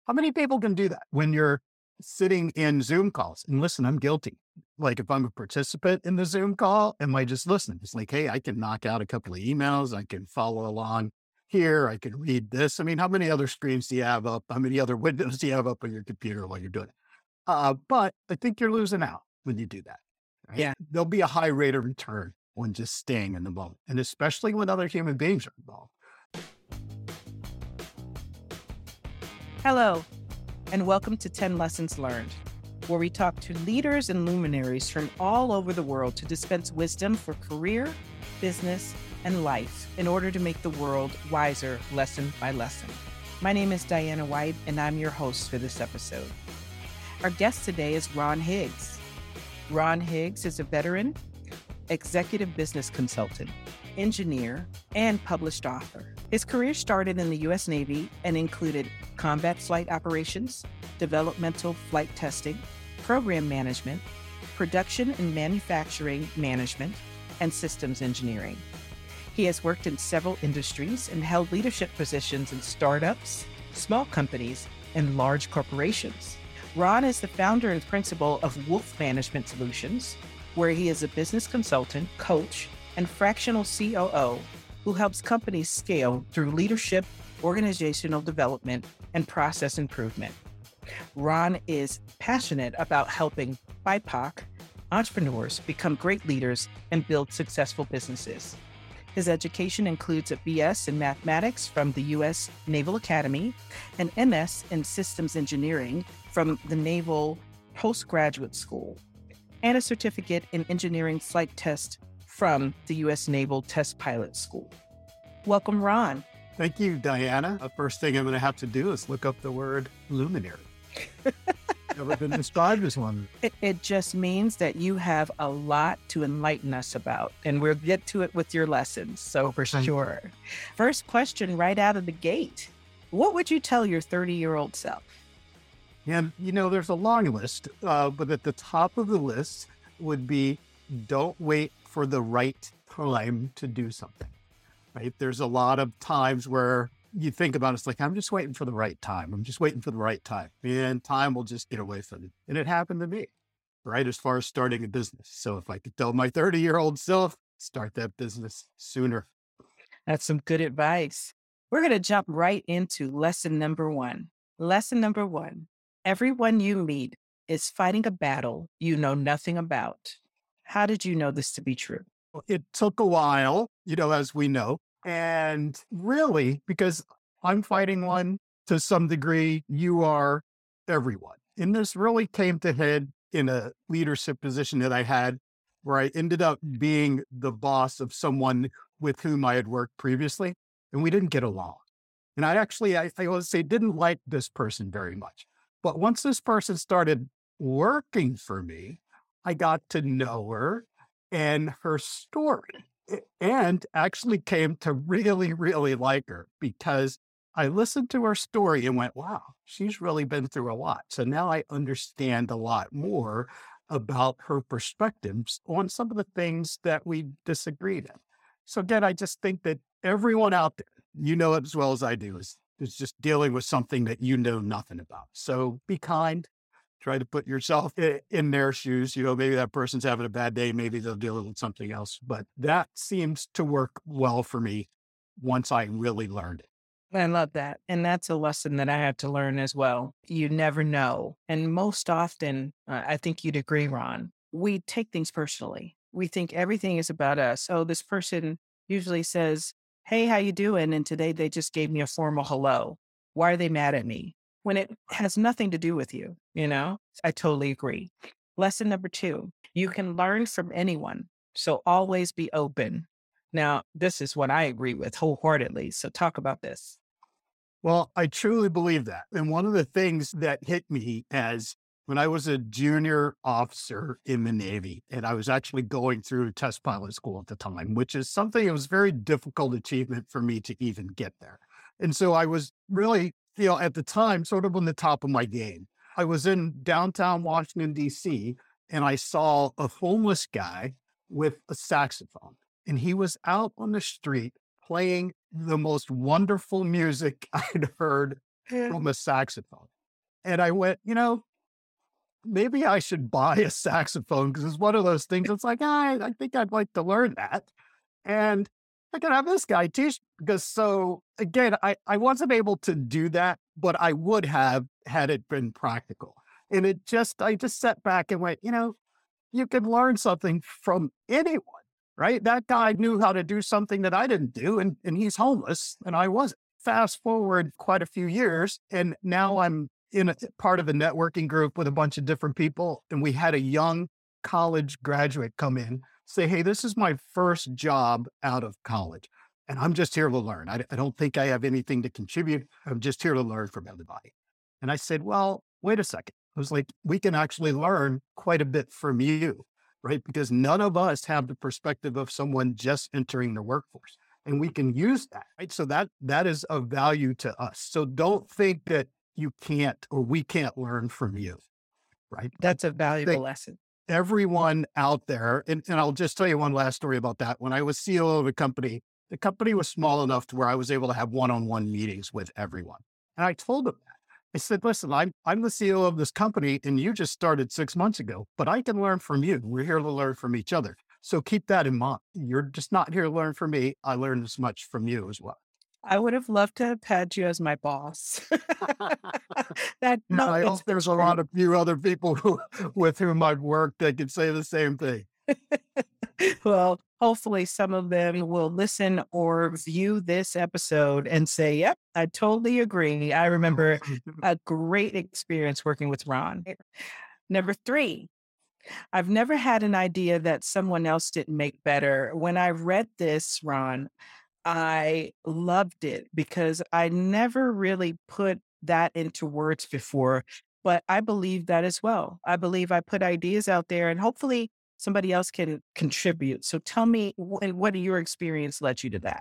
How many people can do that when you're sitting in Zoom calls? And listen, I'm guilty. Like if I'm a participant in the Zoom call, am I just listening? It's like, hey, I can knock out a couple of emails. I can follow along here. I can read this. I mean, how many other screens do you have up? How many other windows do you have up on your computer while you're doing it? But I think you're losing out when you do that. Right? Yeah. There'll be a high rate of return when just staying in the moment, and especially when other human beings are involved. Hello, and welcome to 10 Lessons Learned, where we talk to leaders and luminaries from all over the world to dispense wisdom for career, business, and life in order to make the world wiser lesson by lesson. My name is Diana White, and I'm your host for this episode. Our guest today is Ron Higgs. Ron Higgs is a veteran, executive business consultant, engineer, and published author. His career started in the U.S. Navy and included combat flight operations, developmental flight testing, program management, production and manufacturing management, and systems engineering. He has worked in several industries and held leadership positions in startups, small companies, and large corporations. Ron is the founder and principal of Wolf Management Solutions, where he is a business consultant, coach, and fractional COO who helps companies scale through leadership, organizational development, and process improvement. Ron is passionate about helping BIPOC entrepreneurs become great leaders and build successful businesses. His education includes a BS in mathematics from the U.S. Naval Academy, an MS in systems engineering from the Naval Postgraduate School, and a certificate in engineering flight test from the U.S. Naval Test Pilot School. Welcome, Ron. Thank you, Diana. The first thing I'm going to have to do is look up the word luminary. Never been described as one. It just means that you have a lot to enlighten us about, and we'll get to it with your lessons, so for sure. First question right out of the gate. What would you tell your 30-year-old self? And, there's a long list, but at the top of the list would be don't wait for the right time to do something, right? There's a lot of times where you think about it, it's like, I'm just waiting for the right time. I'm just waiting for the right time. And time will just get away from you. And it happened to me, right? As far as starting a business. So if I could tell my 30-year-old self, start that business sooner. That's some good advice. We're going to jump right into lesson number one. Lesson number one, everyone you meet is fighting a battle you know nothing about. How did you know this to be true? It took a while, as we know. And really, because I'm fighting one to some degree, you are everyone. And this really came to head in a leadership position that I had where I ended up being the boss of someone with whom I had worked previously, and we didn't get along. And I would say, didn't like this person very much. But once this person started working for me, I got to know her and her story, and actually came to really, really like her because I listened to her story and went, wow, she's really been through a lot. So now I understand a lot more about her perspectives on some of the things that we disagreed in. So again, I just think that everyone out there, it as well as I do, is just dealing with something that you know nothing about. So be kind. Try to put yourself in their shoes. Maybe that person's having a bad day. Maybe they'll deal with something else. But that seems to work well for me once I really learned it. I love that. And that's a lesson that I had to learn as well. You never know. And most often, I think you'd agree, Ron, we take things personally. We think everything is about us. Oh, this person usually says, hey, how you doing? And today they just gave me a formal hello. Why are they mad at me? When it has nothing to do with you, I totally agree. Lesson number two, you can learn from anyone. So always be open. Now, this is what I agree with wholeheartedly. So talk about this. Well, I truly believe that. And one of the things that hit me as when I was a junior officer in the Navy, and I was actually going through test pilot school at the time, which is something that was very difficult achievement for me to even get there. And so I was really at the time, sort of on the top of my game. I was in downtown Washington, D.C., and I saw a homeless guy with a saxophone. And he was out on the street playing the most wonderful music I'd heard from a saxophone. And I went, maybe I should buy a saxophone because it's one of those things. It's like, I think I'd like to learn that. And I can have this guy teach because so again, I wasn't able to do that, but I would have had it been practical. And I just sat back and went, you can learn something from anyone, right? That guy knew how to do something that I didn't do, and he's homeless, and I wasn't. Fast forward quite a few years, and now I'm in a part of a networking group with a bunch of different people, and we had a young college graduate come in, say, "Hey, this is my first job out of college, and I'm just here to learn. I don't think I have anything to contribute. I'm just here to learn from everybody." And I said, "Well, wait a second." I was like, "We can actually learn quite a bit from you, right? Because none of us have the perspective of someone just entering the workforce, and we can use that, right? So that is of value to us. So don't think that you can't or we can't learn from you, right? That's a valuable Think lesson. everyone out there, and I'll just tell you one last story about that. When I was CEO of the company was small enough to where I was able to have one-on-one meetings with everyone. And I told them that. I said, "Listen, I'm the CEO of this company and you just started 6 months ago, but I can learn from you. We're here to learn from each other. So keep that in mind. You're just not here to learn from me. I learned as much from you as well." I would have loved to have had you as my boss. That And no, I it's hope there's a true. lot of few other people with whom I've worked that could say the same thing. Well, hopefully some of them will listen or view this episode and say, "Yep, I totally agree. I remember a great experience working with Ron." Number 3, I've never had an idea that someone else didn't make better. When I read this, Ron, I loved it because I never really put that into words before, but I believe that as well. I believe I put ideas out there and hopefully somebody else can contribute. So tell me, what your experience led you to that?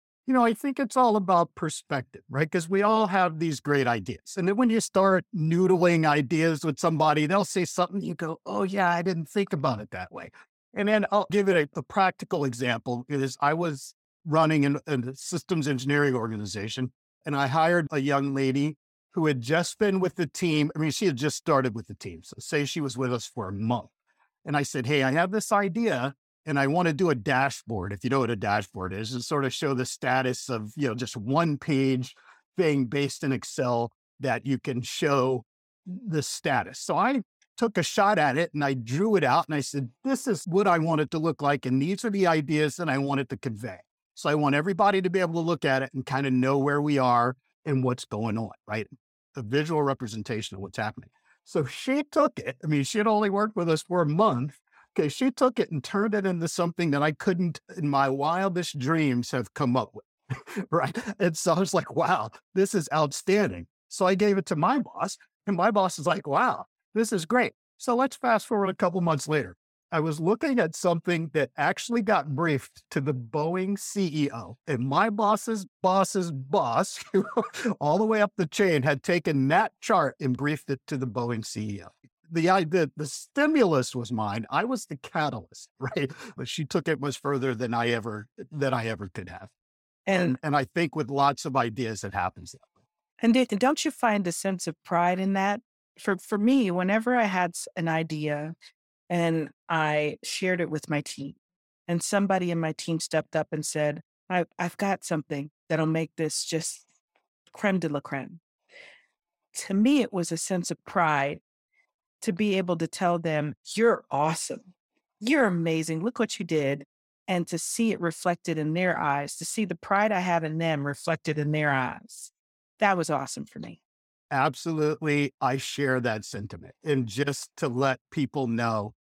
I think it's all about perspective, right? Because we all have these great ideas. And then when you start noodling ideas with somebody, they'll say something, you go, "Oh, yeah, I didn't think about it that way." And then I'll give it a practical example is I was running a systems engineering organization, and I hired a young lady who had just been with the team. I mean, she had just started with the team. So say she was with us for a month. And I said, "Hey, I have this idea and I want to do a dashboard." If you know what a dashboard is, and sort of show the status of, just one page thing based in Excel that you can show the status. So I took a shot at it and I drew it out and I said, "This is what I want it to look like. And these are the ideas that I want it to convey." So I want everybody to be able to look at it and kind of know where we are and what's going on, right? A visual representation of what's happening. So she took it. I mean, she had only worked with us for a month. Okay, she took it and turned it into something that I couldn't, in my wildest dreams, have come up with. Right. And so I was like, "Wow, this is outstanding." So I gave it to my boss, and my boss is like, "Wow, this is great." So let's fast forward a couple months later. I was looking at something that actually got briefed to the Boeing CEO, and my boss's boss, all the way up the chain, had taken that chart and briefed it to the Boeing CEO. The stimulus was mine. I was the catalyst, right? But she took it much further than I ever could have. And And I think with lots of ideas, it happens that way. don't you find a sense of pride in that? For me, whenever I had an idea and I shared it with my team, and somebody in my team stepped up and said, I've got something that'll make this just creme de la creme." To me, it was a sense of pride to be able to tell them, "You're awesome. You're amazing. Look what you did." And to see it reflected in their eyes, to see the pride I have in them reflected in their eyes. That was awesome for me. Absolutely, I share that sentiment. And just to let people know,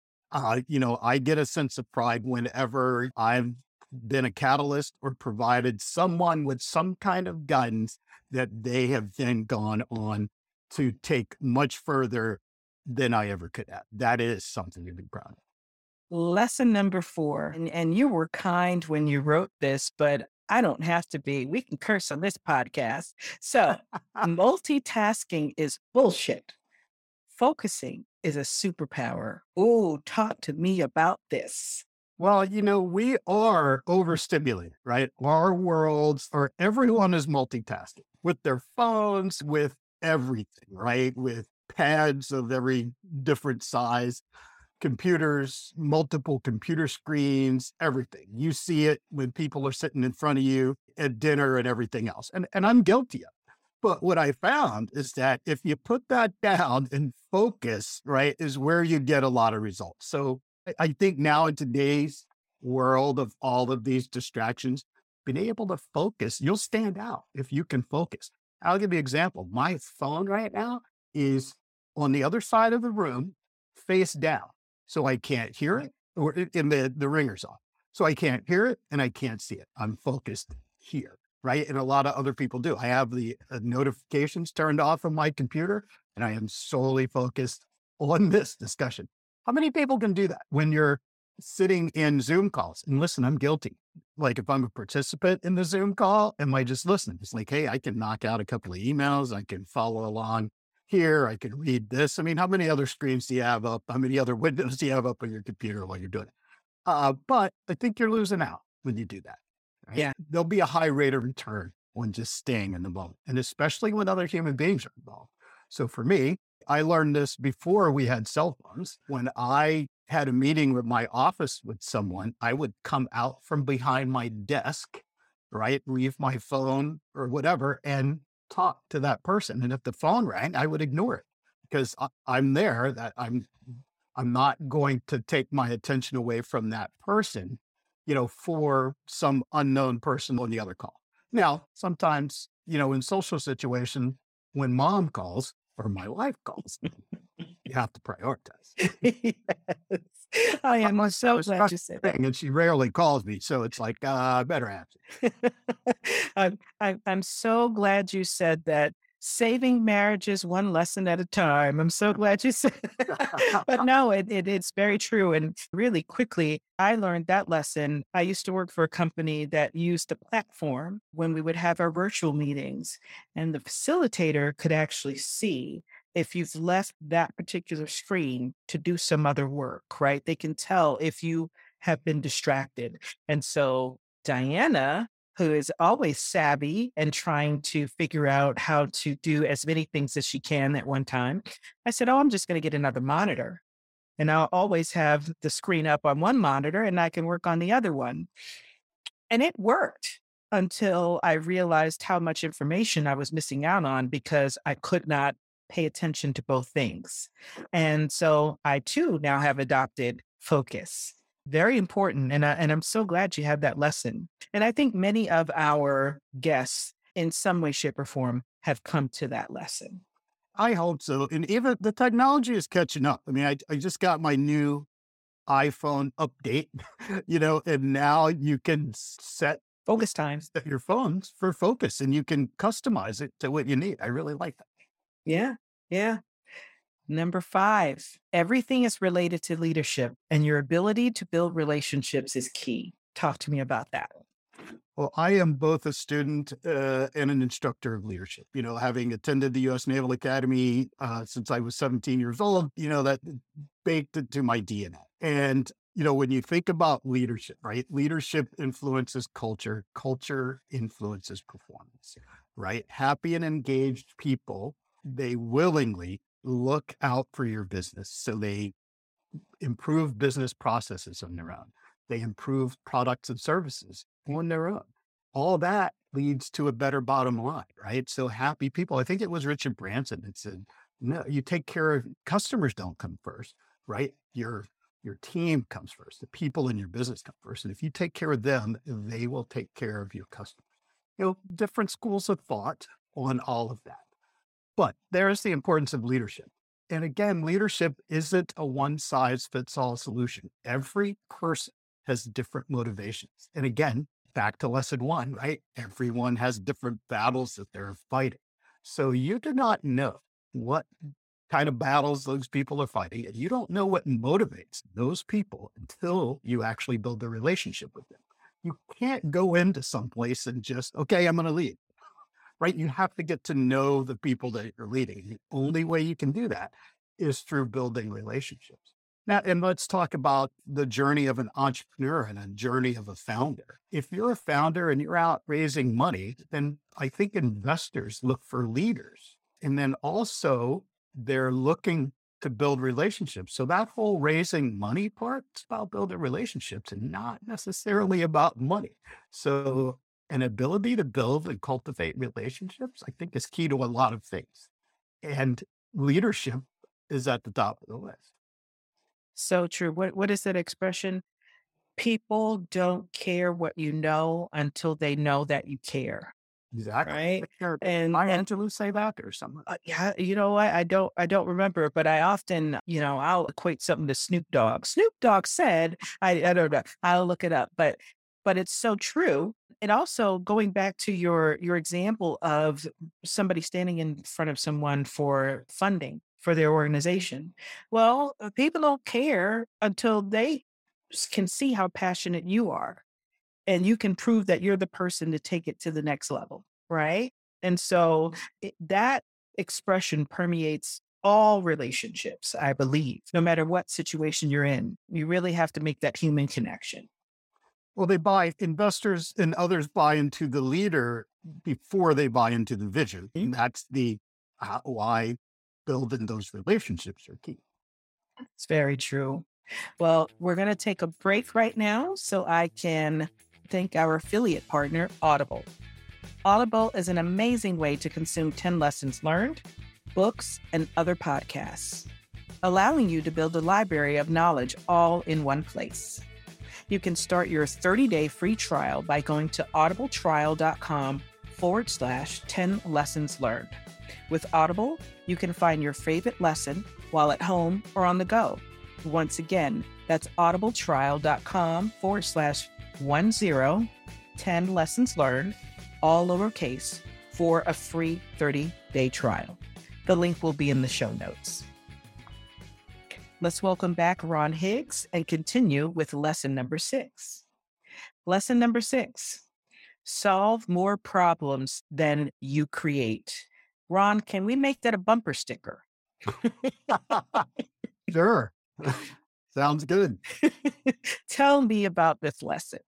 I get a sense of pride whenever I've been a catalyst or provided someone with some kind of guidance that they have then gone on to take much further than I ever could have. That is something to be proud Lesson number 4, and you were kind when you wrote this, but I don't have to be. We can curse on this podcast. So, of. multitasking is bullshit. Focusing is a superpower. Oh, talk to me about this. Well, we are overstimulated, right? Our worlds are everyone is multitasking with their phones, with everything, right? With pads of every different size, computers, multiple computer screens, everything. You see it when people are sitting in front of you at dinner and everything else. And I'm guilty of it. But what I found is that if you put that down and focus, right, is where you get a lot of results. So I think now in today's world of all of these distractions, being able to focus, you'll stand out if you can focus. I'll give you an example. My phone right now is on the other side of the room, face down. So I can't hear it, or in the ringer's off. So I can't hear it and I can't see it. I'm focused here, right? And a lot of other people do. I have the notifications turned off on my computer and I am solely focused on this discussion. How many people can do that when you're sitting in Zoom calls? And listen, I'm guilty. Like if I'm a participant in the Zoom call, am I just listening? It's like, hey, I can knock out a couple of emails. I can follow along here. I can read this. I mean, how many other screens do you have up? How many other windows do you have up on your computer while you're doing it? But I think you're losing out when you do that. Right? Yeah. There'll be a high rate of return when just staying in the moment, and especially when other human beings are involved. So for me, I learned this before we had cell phones. When I had a meeting with my office with someone, I would come out from behind my desk, right? Leave my phone or whatever and talk to that person. And if the phone rang, I would ignore it because I'm there, that I'm not going to take my attention away from that person, for some unknown person on the other call. Now, sometimes, in social situation, when mom calls or my wife calls, you have to prioritize. Yes. I am so It's glad you said that. and she rarely calls me. So it's like, I better answer. I'm so glad you said that. Saving marriages one lesson at a time. I'm so glad you said that. But no, it's very true. And really quickly, I learned that lesson. I used to work for a company that used a platform when we would have our virtual meetings, and the facilitator could actually see if you've left that particular screen to do some other work, right? They can tell if you have been distracted. And so Diana, who is always savvy and trying to figure out how to do as many things as she can at one time, I said, oh, I'm just going to get another monitor. And I'll always have the screen up on one monitor and I can work on the other one. And it worked until I realized how much information I was missing out on because I could not pay attention to both things. And so I too now have adopted focus. Very important. And I'm so glad you had that lesson. And I think many of our guests in some way, shape, or form have come to that lesson. I hope so. And even the technology is catching up. I mean, I just got my new iPhone update, and now you can set Focus times. your phones for focus and you can customize it to what you need. I really like that. Yeah. Yeah. Number 5, everything is related to leadership and your ability to build relationships is key. Talk to me about that. Well, I am both a student and an instructor of leadership, having attended the U.S. Naval Academy since I was 17 years old, that baked into my DNA. And, when you think about leadership, right? Leadership influences culture, culture influences performance, right? Happy and engaged people, they willingly look out for your business. So they improve business processes on their own. They improve products and services on their own. All that leads to a better bottom line, right? So happy people. I think it was Richard Branson that said, no, you take care of customers don't come first, right? Your team comes first. The people in your business come first. And if you take care of them, they will take care of your customers. Different schools of thought on all of that. But there's the importance of leadership. And again, leadership isn't a one size fits all solution. Every person has different motivations. And again, back to lesson 1, right? Everyone has different battles that they're fighting. So you do not know what kind of battles those people are fighting. And you don't know what motivates those people until you actually build a relationship with them. You can't go into someplace and just, okay, I'm going to lead. Right? You have to get to know the people that you're leading. The only way you can do that is through building relationships. Now, and let's talk about the journey of an entrepreneur and a journey of a founder. If you're a founder and you're out raising money, then I think investors look for leaders And then also they're looking to build relationships. So that whole raising money part is about building relationships and not necessarily about money. So an ability to build and cultivate relationships, I think, is key to a lot of things. And leadership is at the top of the list. So true. What is that expression? People don't care what you know until they know that you care, Exactly. right? Did And Maya and Angelou say that or something? yeah, you know what? I don't remember, but I often, I'll equate something to Snoop Dogg. Snoop Dogg said, I don't know. I'll look it up, but it's so true. And also going back to your example of somebody standing in front of someone for funding for their organization. Well, people don't care until they can see how passionate you are, and you can prove that you're the person to take it to the next level, right? And so that expression permeates all relationships, I believe, no matter what situation you're in. You really have to make that human connection. Well, investors and others buy into the leader before they buy into the vision. And that's why building those relationships are key. It's very true. Well, we're going to take a break right now so I can thank our affiliate partner, Audible. Audible is an amazing way to consume 10 lessons learned, books, and other podcasts, allowing you to build a library of knowledge all in one place. You can start your 30-day free trial by going to audibletrial.com/10 lessons learned. With Audible, you can find your favorite lesson while at home or on the go. Once again, that's audibletrial.com/10 lessons learned, all lowercase, for a free 30-day trial. The link will be in the show notes. Let's welcome back Ron Higgs and continue with lesson number 6. Lesson number 6, solve more problems than you create. Ron, can we make that a bumper sticker? Sure. Sounds good. Tell me about this lesson.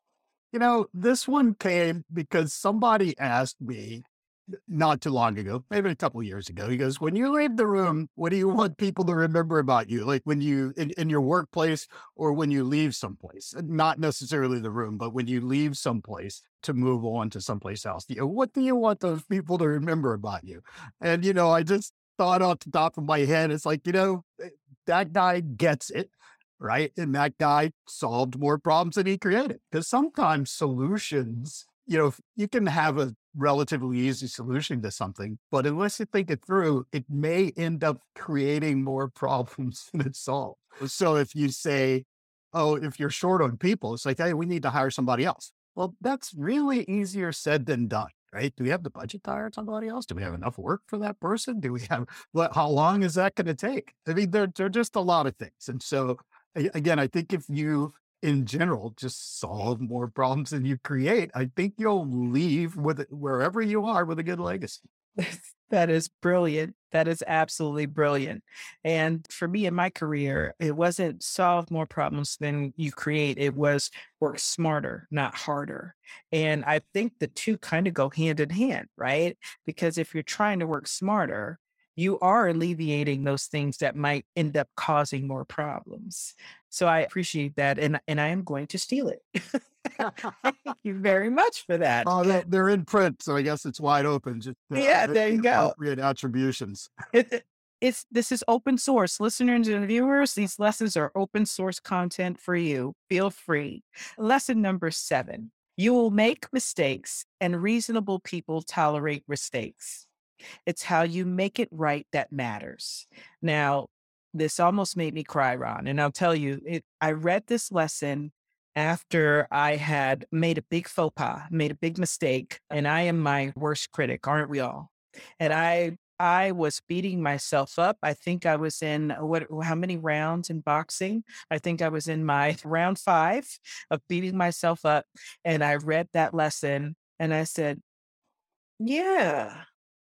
This one came because somebody asked me not too long ago, maybe a couple of years ago. He goes, when you leave the room, what do you want people to remember about you? Like when you in your workplace or when you leave someplace, not necessarily the room, but when you leave someplace to move on to someplace else, what do you want those people to remember about you? And, I just thought off the top of my head, it's like, that guy gets it. Right. And that guy solved more problems than he created. Because sometimes solutions, you can have a relatively easy solution to something, but unless you think it through, it may end up creating more problems than it solves. So if you say, oh, if you're short on people, it's like, hey, we need to hire somebody else. Well, that's really easier said than done, right? Do we have the budget to hire somebody else? Do we have enough work for that person? Do we have, how long is that going to take? I mean, there are just a lot of things. And so again, I think if you, in general, just solve more problems than you create, I think you'll leave with it wherever you are with a good legacy. That is brilliant. That is absolutely brilliant. And for me in my career, it wasn't solve more problems than you create. It was work smarter, not harder. And I think the two kind of go hand in hand, right? Because if you're trying to work smarter, you are alleviating those things that might end up causing more problems. So I appreciate that. And I am going to steal it. Thank you very much for that. Oh, they're in print, so I guess it's wide open. Just Yeah, there you go. Appropriate attributions. This is open source. Listeners and viewers, these lessons are open source content for you. Feel free. Lesson number 7. You will make mistakes, and reasonable people tolerate mistakes. It's how you make it right that matters. Now, this almost made me cry, Ron. And I'll tell you, I read this lesson after I had made a big faux pas, made a big mistake. And I am my worst critic, aren't we all? And I was beating myself up. I think I was in how many rounds in boxing? I think I was in my round 5 of beating myself up. And I read that lesson and I said, yeah,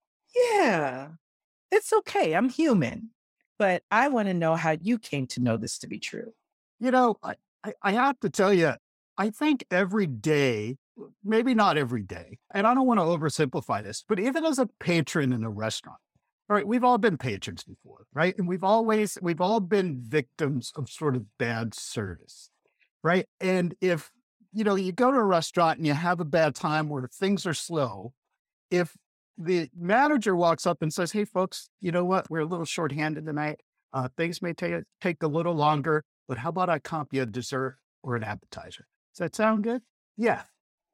it's okay. I'm human. But I want to know how you came to know this to be true. I have to tell you, I think every day, maybe not every day, and I don't want to oversimplify this, but even as a patron in a restaurant, All right, we've all been patrons before, right? And we've all been victims of sort of bad service, right? And if, you go to a restaurant and you have a bad time where things are slow, if the manager walks up and says, "Hey, folks, you know what? We're a little shorthanded tonight. Things may take a little longer, but how about I comp you a dessert or an appetizer?" Does that sound good? Yeah.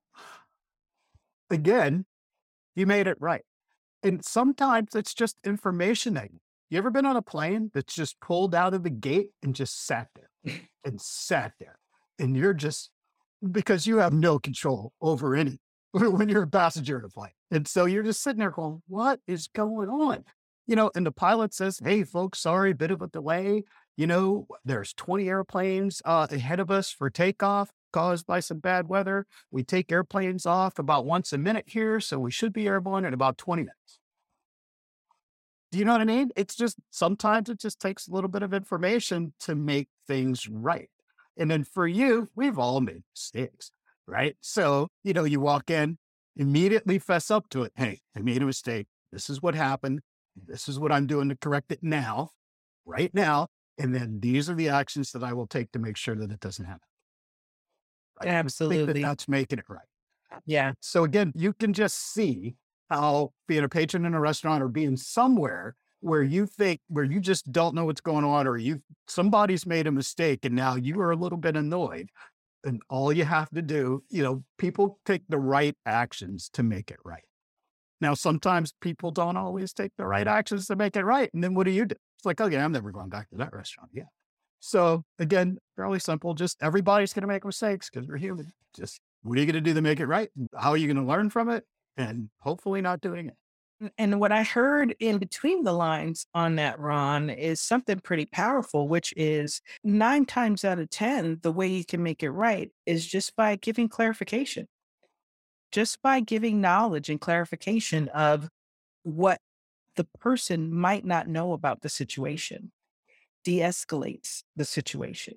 Again, you made it right. And sometimes it's just information. You ever been on a plane that's just pulled out of the gate and just sat there and sat there? And you're just, because you have no control over any when you're a passenger in a plane. And so you're just sitting there going, what is going on? And the pilot says, "Hey, folks, sorry, bit of a delay. There's 20 airplanes ahead of us for takeoff caused by some bad weather. We take airplanes off about once a minute here, so we should be airborne in about 20 minutes." Do you know what I mean? It's just, sometimes it just takes a little bit of information to make things right. And then for you, we've all made mistakes, right? So, you walk in, immediately fess up to it. "Hey, I made a mistake. This is what happened. This is what I'm doing to correct it now, right now. And then these are the actions that I will take to make sure that it doesn't happen." I think that Absolutely. that's making it right. Yeah. So again, you can just see how being a patron in a restaurant or being somewhere where you just don't know what's going on, or somebody's made a mistake and now you are a little bit annoyed, and all you have to do, people take the right actions to make it right. Now, sometimes people don't always take the right actions to make it right. And then what do? It's like, "Okay, I'm never going back to that restaurant." Yeah. So again, fairly simple. Just, everybody's going to make mistakes because we're human. Just, what are you going to do to make it right? How are you going to learn from it? And hopefully not doing it. And what I heard in between the lines on that, Ron, is something pretty powerful, which is 9 times out of 10, the way you can make it right is just by giving clarification, just by giving knowledge and clarification of what the person might not know about the situation, de-escalates the situation.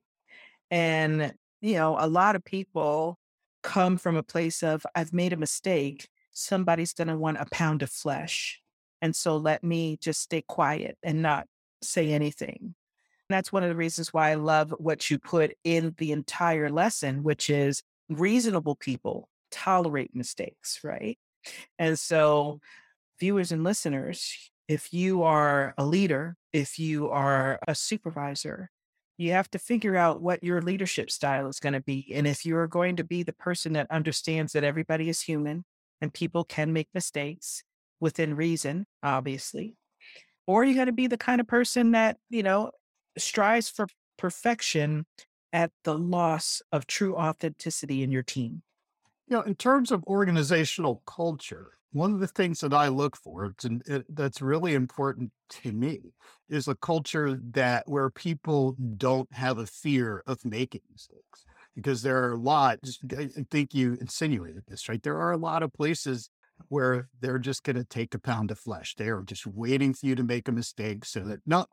And, a lot of people come from a place of, I've made a mistake. Somebody's going to want a pound of flesh. And so let me just stay quiet and not say anything. And that's one of the reasons why I love what you put in the entire lesson, which is reasonable people tolerate mistakes, right? And so, viewers and listeners, if you are a leader, if you are a supervisor, you have to figure out what your leadership style is going to be. And if you're going to be the person that understands that everybody is human and people can make mistakes within reason, obviously, or you're going to be the kind of person that, strives for perfection at the loss of true authenticity in your team. In terms of organizational culture, one of the things that I look for, that's really important to me, is a culture where people don't have a fear of making mistakes. Because there are a lot, I think you insinuated this, right? There are a lot of places where they're just going to take a pound of flesh. They are just waiting for you to make a mistake so that, no,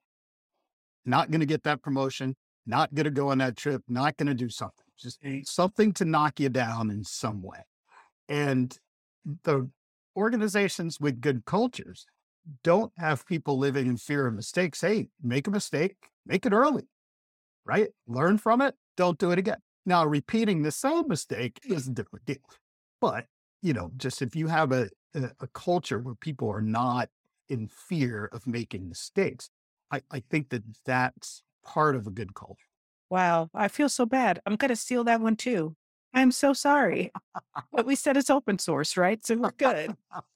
not going to get that promotion, not going to go on that trip, not going to do something, just something to knock you down in some way. And the organizations with good cultures don't have people living in fear of mistakes. Hey, make a mistake, make it early, right? Learn from it. Don't do it again. Now, repeating the same mistake is a different deal. But, just if you have a culture where people are not in fear of making mistakes, I think that's part of a good culture. Wow, I feel so bad. I'm going to steal that one too. I'm so sorry. But we said it's open source, right? So we're good.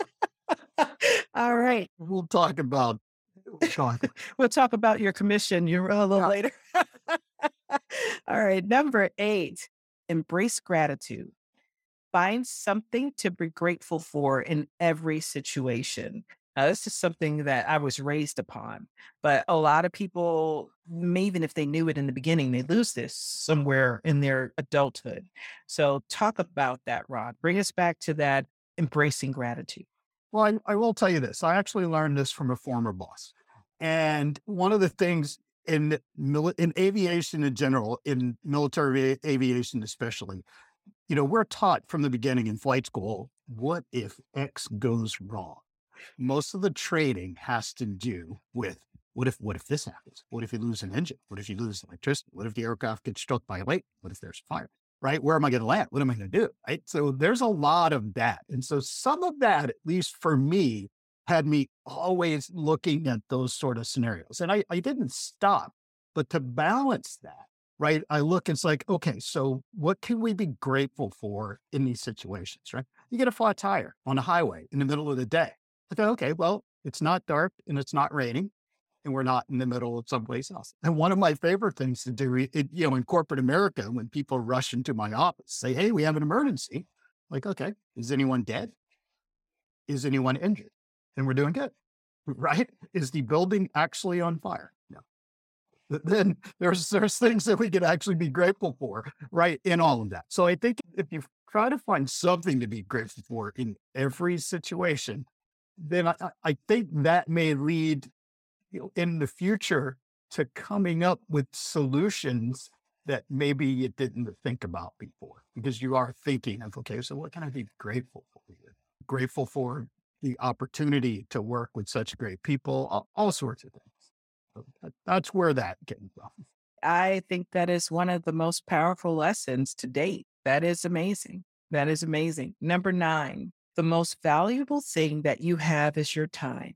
All right. We'll talk about chocolate. We'll talk about your commission a little later. All right. Number 8, embrace gratitude. Find something to be grateful for in every situation. Now, this is something that I was raised upon, but a lot of people, even if they knew it in the beginning, they lose this somewhere in their adulthood. So talk about that, Rod. Bring us back to that embracing gratitude. Well, I will tell you this. I actually learned this from a former boss. And one of the things in aviation in general, in military aviation especially, we're taught from the beginning in flight school, what if X goes wrong? Most of the trading has to do with what if this happens? What if you lose an engine? What if you lose electricity? What if the aircraft gets struck by lightning? What if there's fire? Right? Where am I going to land? What am I going to do? Right. So there's a lot of that. And so some of that, at least for me, had me always looking at those sort of scenarios. And I didn't stop, but to balance that, right? I look, it's like, okay, so what can we be grateful for in these situations, right? You get a flat tire on a highway in the middle of the day. I thought, okay, well, it's not dark and it's not raining and we're not in the middle of someplace else. And one of my favorite things to do, in corporate America, when people rush into my office, say, hey, we have an emergency. Like, okay, is anyone dead? Is anyone injured? And we're doing good, right? Is the building actually on fire? No. Then there's things that we could actually be grateful for, right? In all of that. So I think if you try to find something to be grateful for in every situation, then I think that may lead, in the future to coming up with solutions that maybe you didn't think about before, because you are thinking of, okay, so what can I be grateful for? Grateful for the opportunity to work with such great people, all sorts of things. So that's where that came from. I think that is one of the most powerful lessons to date. That is amazing. That is amazing. Number 9, the most valuable thing that you have is your time.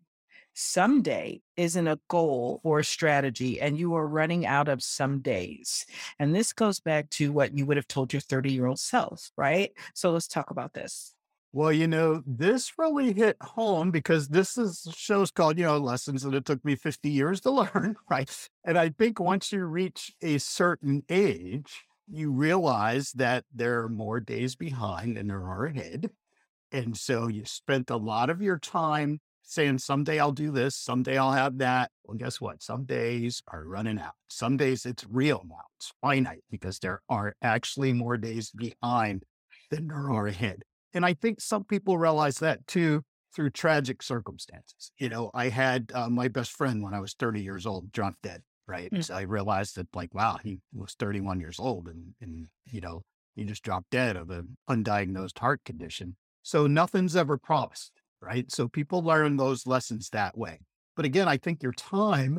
Someday isn't a goal or a strategy, and you are running out of some days. And this goes back to what you would have told your 30-year-old self, right? So let's talk about this. Well, this really hit home because this is show's called, Lessons That It Took Me 50 Years to Learn, right? And I think once you reach a certain age, you realize that there are more days behind than there are ahead. And so you spent a lot of your time saying, someday I'll do this, someday I'll have that. Well, guess what? Some days are running out. Some days it's real now. It's finite because there are actually more days behind than there are ahead. And I think some people realize that too through tragic circumstances. I had my best friend when I was 30 years old, dropped dead, right? Mm. So I realized that, like, wow, he was 31 years old and he just dropped dead of an undiagnosed heart condition. So nothing's ever promised, right? So people learn those lessons that way. But again, I think your time,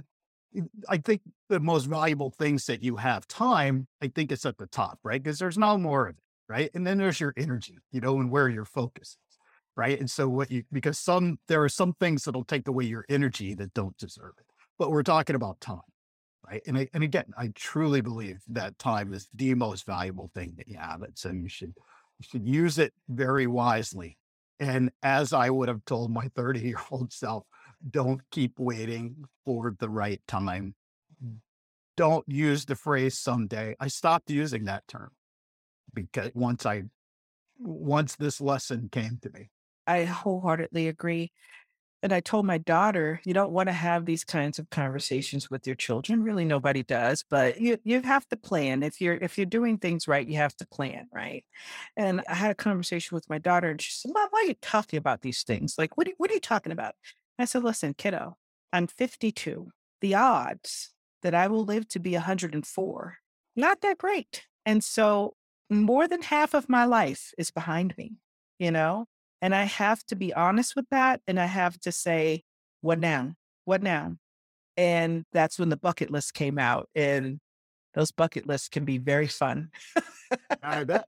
I think the most valuable things that you have time, I think it's at the top, right? Because there's no more of it, right? And then there's your energy, and where your focus is, right? And so because there are some things that'll take away your energy that don't deserve it. But we're talking about time, right? And again, I truly believe that time is the most valuable thing that you have. And so you should use it very wisely. And as I would have told my 30-year-old self, don't keep waiting for the right time. Don't use the phrase someday. I stopped using that term because once this lesson came to me. I wholeheartedly agree. And I told my daughter, you don't want to have these kinds of conversations with your children. Really, nobody does, but you have to plan. If you're doing things right, you have to plan, right? And I had a conversation with my daughter, and she said, "Mom, why are you talking about these things? Like, what are you talking about?" I said, "Listen, kiddo, I'm 52. The odds that I will live to be 104, not that great. And so more than half of my life is behind me, you know? And I have to be honest with that. And I have to say, what now? What now?" And that's when the bucket list came out. And those bucket lists can be very fun. I bet.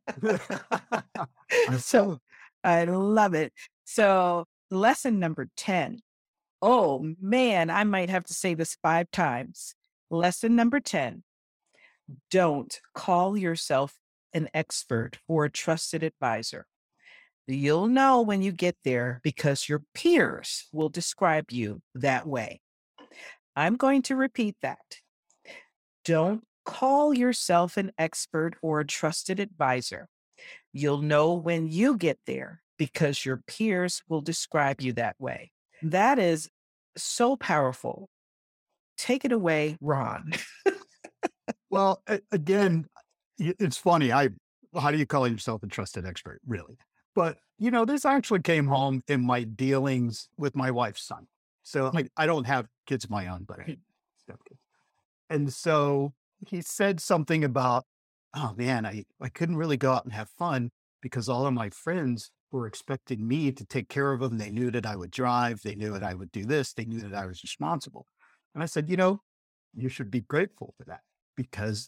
So I love it. So lesson number 10. Oh man, I might have to say this 5 times. Lesson number 10. Don't call yourself an expert or a trusted advisor. You'll know when you get there because your peers will describe you that way. I'm going to repeat that. Don't call yourself an expert or a trusted advisor. You'll know when you get there because your peers will describe you that way. That is so powerful. Take it away, Ron. Well, again, it's funny. How do you call yourself a trusted expert, really? But this actually came home in my dealings with my wife's son. So I don't have kids of my own, but I have kids. And so he said something about, oh man, I couldn't really go out and have fun because all of my friends were expecting me to take care of them. They knew that I would drive. They knew that I would do this. They knew that I was responsible. And I said, you should be grateful for that because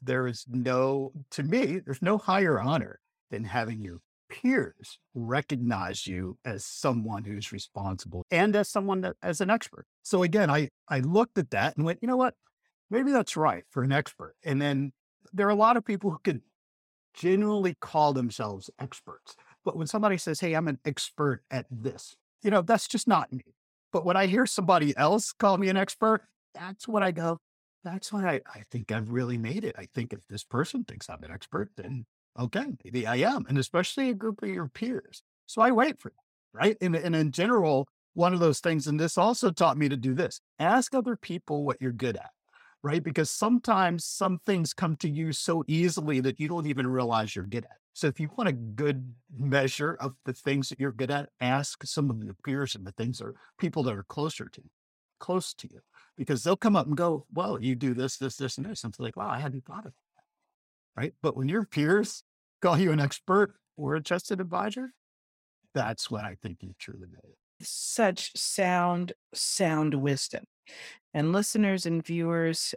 to me, there's no higher honor than having your peers recognize you as someone who's responsible and as as an expert. So again, I looked at that and went, you know what? Maybe that's right for an expert. And then there are a lot of people who could genuinely call themselves experts. But when somebody says, hey, I'm an expert at this, that's just not me. But when I hear somebody else call me an expert, that's when I go, that's when I think I've really made it. I think if this person thinks I'm an expert, then okay, maybe I am. And especially a group of your peers. So I wait for it, right? And in general, one of those things, and this also taught me to do this, ask other people what you're good at, right? Because sometimes some things come to you so easily that you don't even realize you're good at. So if you want a good measure of the things that you're good at, ask some of your peers and the things or people that are close to you, because they'll come up and go, well, you do this, this, this, and this. And it's like, wow, I hadn't thought of that, right? But when your peers call you an expert or a trusted advisor, that's when I think you truly made it. Such sound wisdom. And listeners and viewers,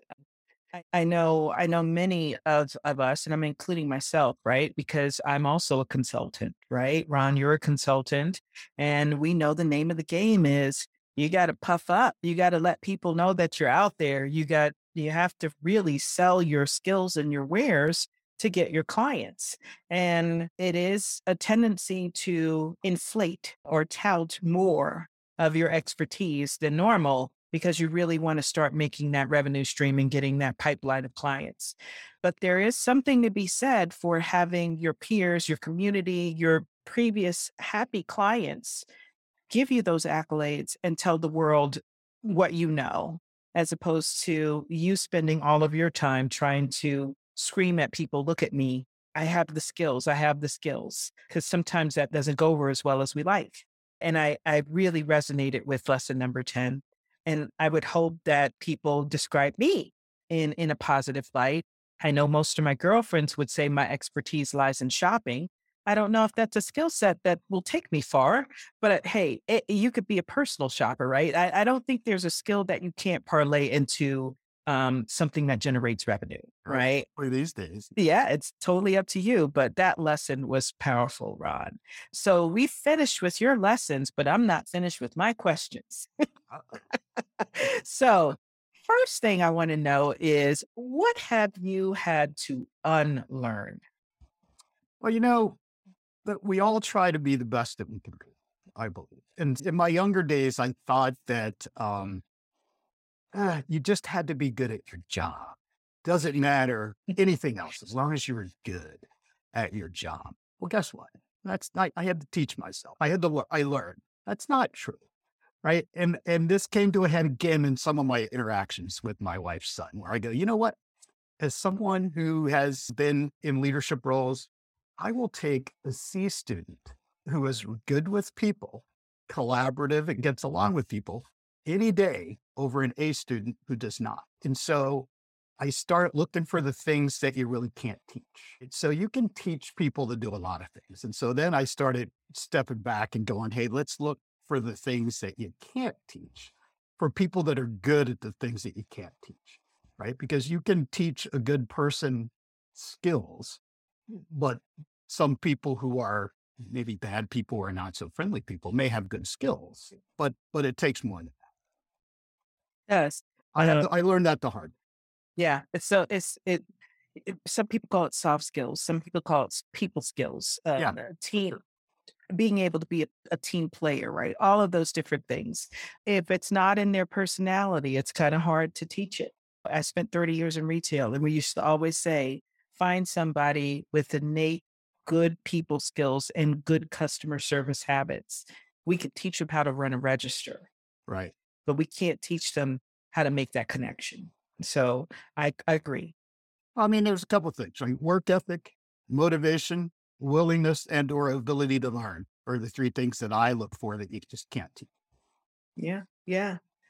I know many of us, and I'm including myself, right? Because I'm also a consultant, right? Ron, you're a consultant. And we know the name of the game is you got to puff up. You got to let people know that you're out there. You have to really sell your skills and your wares to get your clients. And it is a tendency to inflate or tout more of your expertise than normal, because you really want to start making that revenue stream and getting that pipeline of clients. But there is something to be said for having your peers, your community, your previous happy clients give you those accolades and tell the world what you know, as opposed to you spending all of your time trying to scream at people, look at me, I have the skills, because sometimes that doesn't go over as well as we like. And I really resonated with lesson number 10. And I would hope that people describe me in a positive light. I know most of my girlfriends would say my expertise lies in shopping. I don't know if that's a skill set that will take me far, but hey, you could be a personal shopper, right? I don't think there's a skill that you can't parlay into something that generates revenue, right? Or these days. Yeah, it's totally up to you. But that lesson was powerful, Ron. So we finished with your lessons, but I'm not finished with my questions. So first thing I want to know is, what have you had to unlearn? Well, that we all try to be the best that we can be, I believe. And in my younger days, I thought that you just had to be good at your job. Doesn't matter anything else, as long as you were good at your job. Well, guess what? That's not, I had to teach myself. I learned. That's not true. Right. And this came to a head again in some of my interactions with my wife's son, where I go, you know what? As someone who has been in leadership roles, I will take a C student who is good with people, collaborative, and gets along with people any day over an A student who does not. And so I start looking for the things that you really can't teach. So you can teach people to do a lot of things. And so then I started stepping back and going, hey, let's look for the things that you can't teach, for people that are good at the things that you can't teach, right? Because you can teach a good person skills, but some people who are maybe bad people or not so friendly people may have good skills, but it takes more than that. Yes. I learned that the hard way. Yeah. Some people call it soft skills. Some people call it people skills. Team, being able to be a team player, right? All of those different things. If it's not in their personality, it's kind of hard to teach it. I spent 30 years in retail, and we used to always say, find somebody with innate good people skills and good customer service habits. We could teach them how to run a register, Right? but we can't teach them how to make that connection. So I agree. I mean, there's a couple of things, right? Work ethic, motivation, willingness, and or ability to learn are the three things that I look for that you just can't teach. Yeah. Yeah.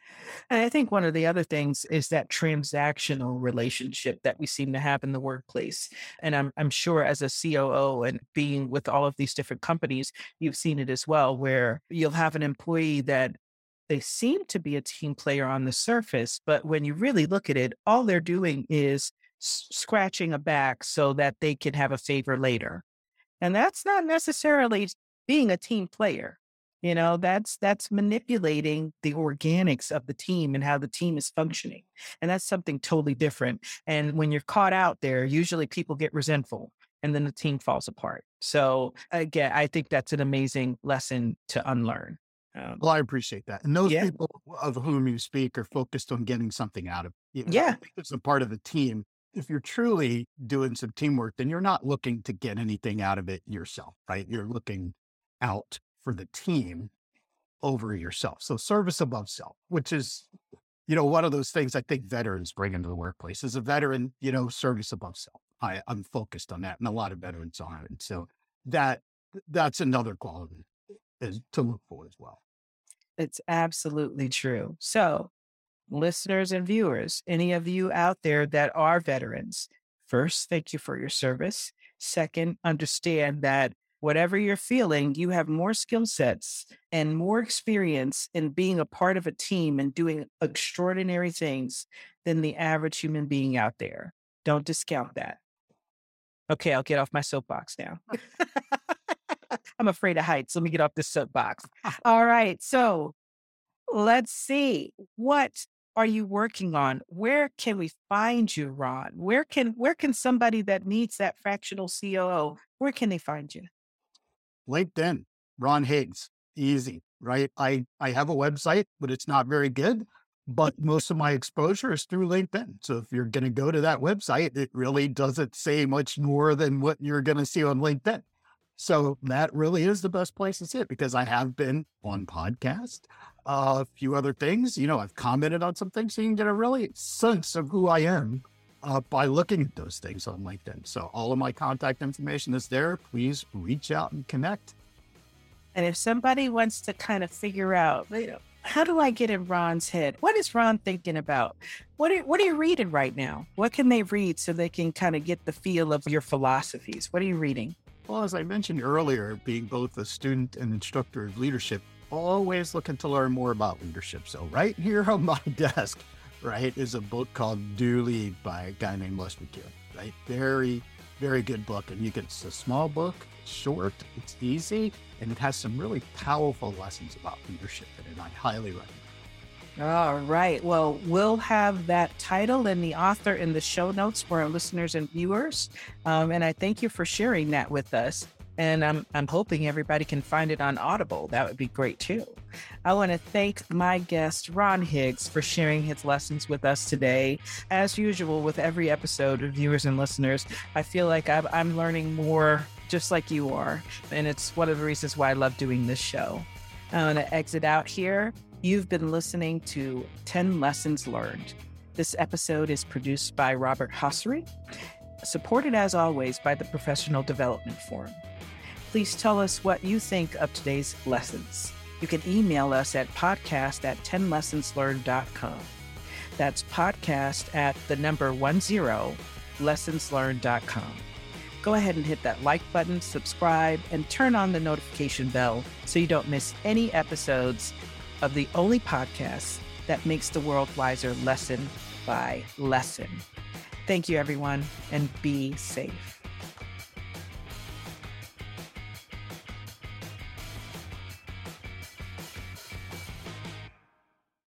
And I think one of the other things is that transactional relationship that we seem to have in the workplace. And I'm sure as a COO and being with all of these different companies, you've seen it as well, where you'll have an employee that they seem to be a team player on the surface, but when you really look at it, all they're doing is scratching a back so that they can have a favor later. And that's not necessarily being a team player. That's manipulating the organics of the team and how the team is functioning. And that's something totally different. And when you're caught out there, usually people get resentful and then the team falls apart. So again, I think that's an amazing lesson to unlearn. Well, I appreciate that. And those Yeah. people of whom you speak are focused on getting something out of it. Yeah. It's a part of the team. If you're truly doing some teamwork, then you're not looking to get anything out of it yourself, right? You're looking out for the team over yourself. So service above self, which is, one of those things I think veterans bring into the workplace. As a veteran, service above self. I'm focused on that, and a lot of veterans are. And so that's another quality is to look for as well. It's absolutely true. So, listeners and viewers, any of you out there that are veterans, first, thank you for your service. Second, understand that whatever you're feeling, you have more skill sets and more experience in being a part of a team and doing extraordinary things than the average human being out there. Don't discount that. Okay, I'll get off my soapbox now. I'm afraid of heights. Let me get off this soapbox. All right. So let's see. What are you working on? Where can we find you, Ron? Where can somebody that needs that fractional COO, where can they find you? LinkedIn, Ron Higgs, easy, right? I have a website, but it's not very good. But most of my exposure is through LinkedIn. So if you're going to go to that website, it really doesn't say much more than what you're going to see on LinkedIn. So that really is the best place to see it because I have been on podcast, a few other things, I've commented on some things so you can get a really sense of who I am by looking at those things on LinkedIn. So all of my contact information is there. Please reach out and connect. And if somebody wants to kind of figure out, how do I get in Ron's head? What is Ron thinking about? What are you reading right now? What can they read so they can kind of get the feel of your philosophies? What are you reading? Well, as I mentioned earlier, being both a student and instructor of leadership, always looking to learn more about leadership. So right here on my desk, right, is a book called Do Lead by a guy named Lester Keeling, right? Very, very good book. And it's a small book, short, it's easy, and it has some really powerful lessons about leadership in it. I highly recommend. All right. Well, we'll have that title and the author in the show notes for our listeners and viewers. And I thank you for sharing that with us. And I'm hoping everybody can find it on Audible. That would be great too. I want to thank my guest, Ron Higgs, for sharing his lessons with us today. As usual, with every episode of viewers and listeners, I feel like I'm learning more just like you are. And it's one of the reasons why I love doing this show. I'm going to exit out here. You've been listening to 10 Lessons Learned. This episode is produced by Robert Hossery, supported as always by the Professional Development Forum. Please tell us what you think of today's lessons. You can email us at podcast@10lessonslearned.com. That's podcast@10lessonslearned.com. Go ahead and hit that like button, subscribe, and turn on the notification bell so you don't miss any episodes of the only podcast that makes the world wiser lesson by lesson. Thank you, everyone, and be safe.